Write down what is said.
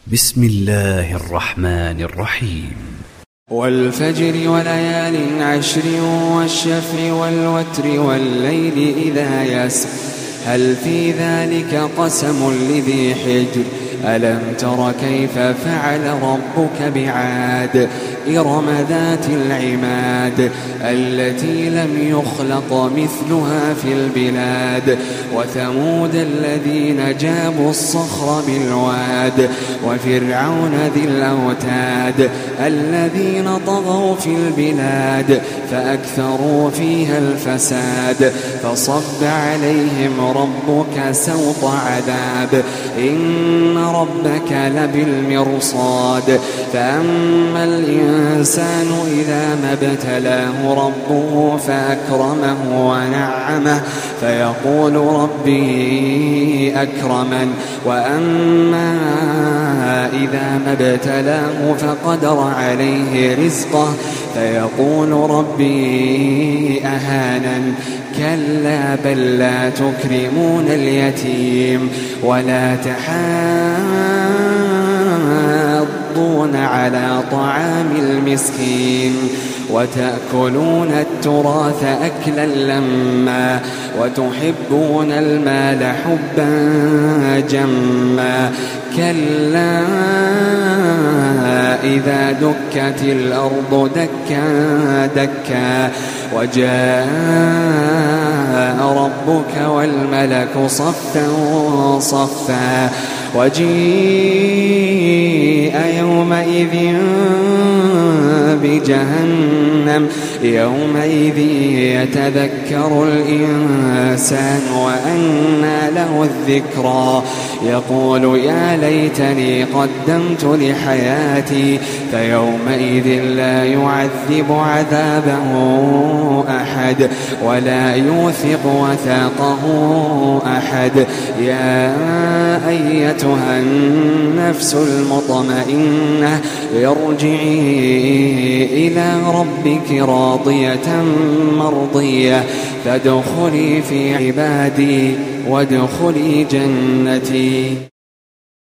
بسم الله الرحمن الرحيم. والفجر وليال عشر والشفع والوتر والليل إذا يسر هل في ذلك قسم لذي حجر ألم تر كيف فعل ربك بعاد إرم ذات العماد التي لم يخلق مثلها في البلاد وثمود الذين جابوا الصخر بالواد وفرعون ذي الأوتاد الذين طغوا في البلاد فأكثروا فيها الفساد فصب عليهم ربك سوط عذاب إن ربك لبالمرصاد فأما الإنسان إذا ما ابتلاه ربه فأكرمه ونعمه فيقول ربي أكرمن وأما إذا ما ابتلاه فقدر عليه رزقه فيقول ربي أهانن كلا بل لا تكرمون اليتيم ولا تحاضون على طعام المسكين وتأكلون التراث أكلا لما وتحبون المال حبا جما كلا إذا دكت الأرض دكا دكا وجاء ربك والملك صفا صفا وجيء يومئذ بجهنم يومئذ يتذكر الإنسان وأنى له الذكرى يقول يا ليتني قدمت لحياتي فيومئذ لا يعذب عذابه أحد ولا يوثق وثاقه أحد يا أيتها النفس المطمئنة ارجعي إلى ربك راضية مرضية فادخلي في عبادي وادخلي جنتي.